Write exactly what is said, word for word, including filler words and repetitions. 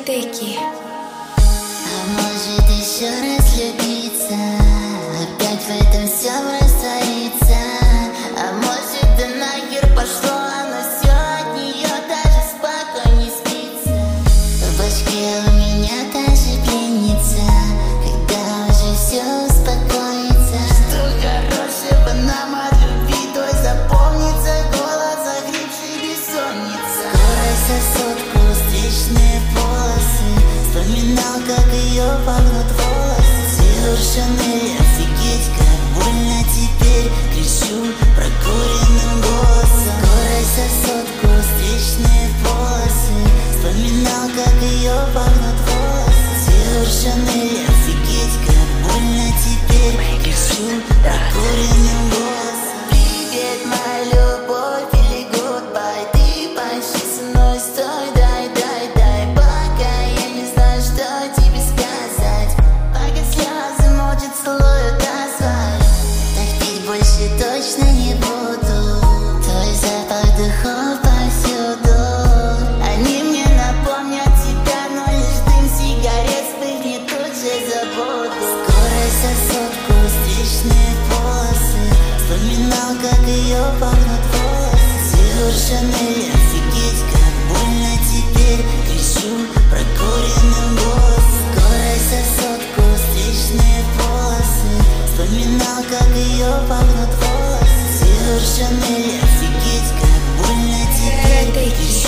Теки. А может еще раз влюбиться, опять в этом всем раствориться. А может да нахер пошло, но все от нее даже спокойней спится. В башке у меня та же пленница, когда уже все успокоится. Что хорошего нам от любви, то запомнится голос загребший бессонница. Скорость сосудку, встречные полосы, вспоминал, как ее пахнут волосы. Диор Шанель, офигеть, как больно теперь, кричу прокуренным голосом. Скорость сосудку, встречные полосы, вспоминал, как ее пахнут волосы. Диор Шанель, офигеть, как больно теперь, кричу прокуренным голосом. Привет, моя любовь, или goodbye, ты почти со мной, стой, дай, дай, дай, пока я не знаю, что тебе сказать. Пока слезы мочат, целуют асфальт, так пить больше точно не буду. Твой запах духов повсюду, они мне напомнят тебя, но лишь дым сигарет вспыхнет, тут же забуду. Скорость сосудку, встречные полосы, вспоминал, как ее пахнут волосы. Диор Шанель, офигеть, как больно теперь, кричу прокуренным голосом. Скорость сосудку, встречные полосы, вспоминал, как ее пахнут волосы. Диор Шанель, офигеть, как больно теперь, кричу